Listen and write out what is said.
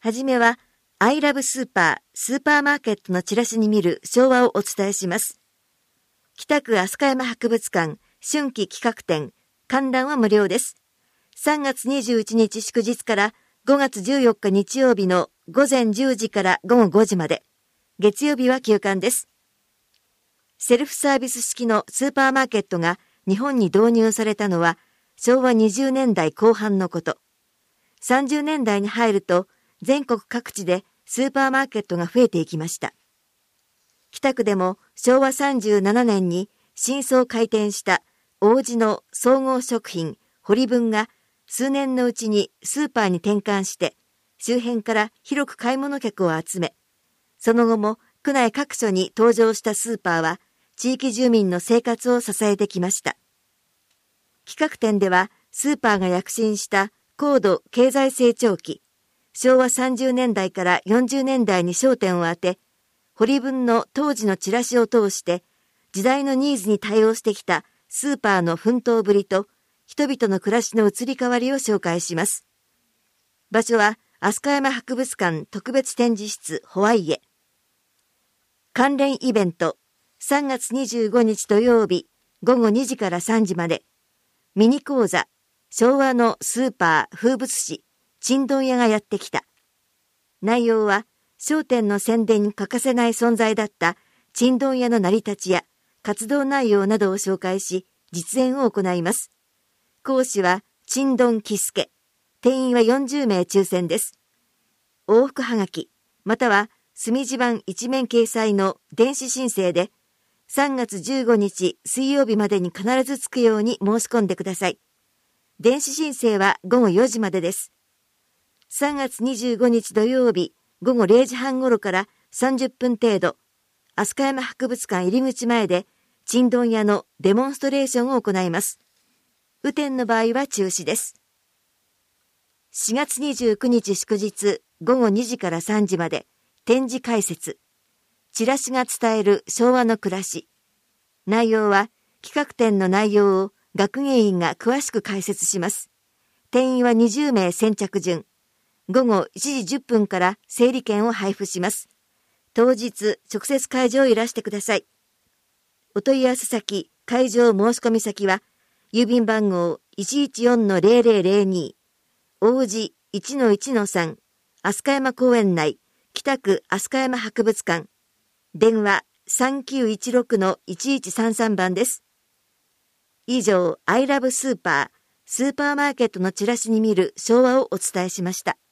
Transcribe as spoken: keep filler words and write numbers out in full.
はじめは、アイラブスーパー、スーパーマーケットのチラシに見る昭和をお伝えします。北区飛鳥山博物館春季企画展、観覧は無料です。さんがつにじゅういちにち祝日からごがつじゅうよっか日曜日のごぜんじゅうじからごごごじまで、月曜日は休館です。セルフサービス式のスーパーマーケットが日本に導入されたのはしょうわにじゅうねんだいこう半のこと。さんじゅうねんだいに入ると全国各地でスーパーマーケットが増えていきました。北区でもしょうわさんじゅうななねんに新装開店した王子の総合食品堀文が数年のうちにスーパーに転換して周辺から広く買い物客を集め、その後も区内各所に登場したスーパーは地域住民の生活を支えてきました。企画展ではスーパーが躍進した高度経済成長期、しょうわさんじゅうねんだいからよんじゅうねんだいに焦点を当て、堀文の当時のチラシを通して時代のニーズに対応してきたスーパーの奮闘ぶりと人々の暮らしの移り変わりを紹介します。場所は飛鳥山博物館特別展示室ホワイエ。関連イベント、さんがつにじゅうごにち土曜日ごごにじからさんじまで、ミニ講座、昭和のスーパー風物詩、ちんどん屋がやってきた。内容は、商店の宣伝に欠かせない存在だったちんどん屋の成り立ちや活動内容などを紹介し、実演を行います。講師は、ちんどんきすけ。定員はよんじゅうめい抽選です。往復はがき、または、墨字版一面掲載の電子申請で、さんがつじゅうごにち水曜日までに必ず着くように申し込んでください。電子申請はごごよじまでです。さんがつにじゅうごにち土曜日ごごれいじはん頃からさんじゅっぷん程度、飛鳥山博物館入り口前で、ちんどん屋のデモンストレーションを行います。雨天の場合は中止です。しがつにじゅうくにち祝日ごごにじからさんじまで展示解説。チラシが伝える昭和の暮らし。内容は企画展の内容を学芸員が詳しく解説します。定員はにじゅうめい先着順。ごごいちじじゅっぷんから整理券を配布します。当日直接会場をいらしてください。お問い合わせ先、会場申し込み先は郵便番号 いちいちよんのぜろぜろぜろに 王子 いちのいちのさん 飛鳥山公園内北区飛鳥山博物館電話 さんきゅういちろくのいちいちさんさん 番です。以上、アイラブスーパー、スーパーマーケットのチラシに見る昭和をお伝えしました。